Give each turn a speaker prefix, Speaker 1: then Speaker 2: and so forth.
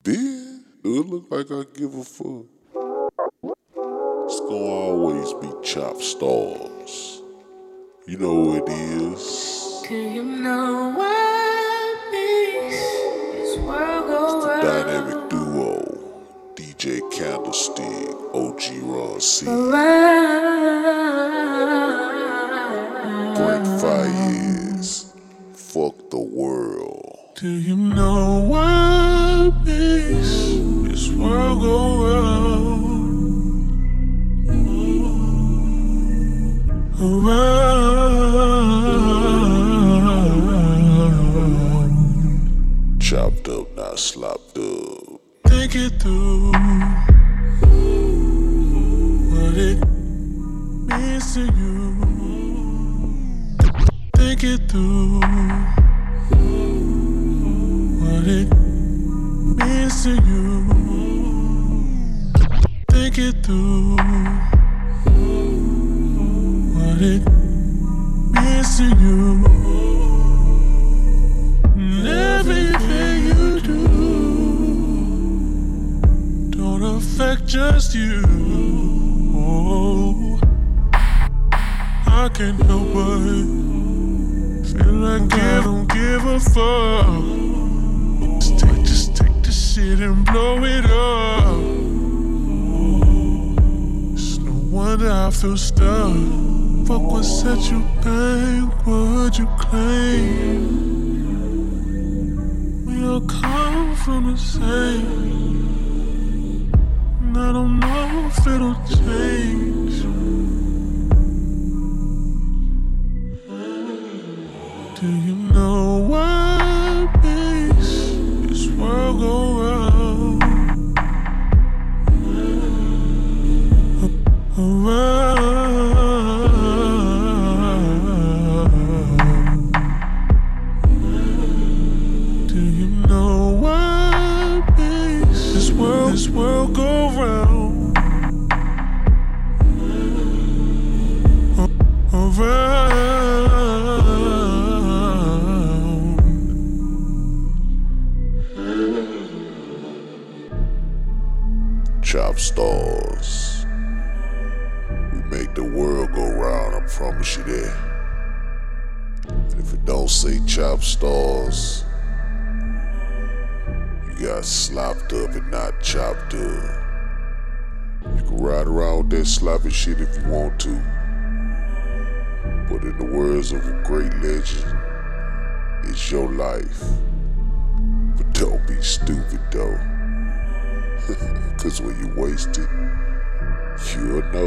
Speaker 1: spin? Do it look like I give a fuck? It's gonna always be Chop Stars. You know who it is.
Speaker 2: Do you know what makes this world go round?
Speaker 1: Dynamic duo, DJ Candlestick, OG Raw C. Break 5 years, fuck the world.
Speaker 2: Do you know what makes this world go round? Around.
Speaker 1: Chopped up, not slopped up.
Speaker 2: Think it through, what it means to you. Think it through, what it means to you. Think it through, what it means to you. And everything you do don't affect just you. Oh, I can't help but feel like I don't give a fuck. Just take the shit and blow it up. It's no wonder I feel stuck. Fuck what set you back, what you claim. We all come from the same, and I don't know if it'll change. Do you know what makes this world go round? Around. Do you know what makes this world go round? Around.
Speaker 1: Chop Stars. We make the world go round, I promise you that. And if it don't say Chop Stars, you got slopped up and not chopped up. You can ride around with that sloppy shit if you want to. But in the words of a great legend, it's your life. But don't be stupid though. Cause when you waste it, you'll know.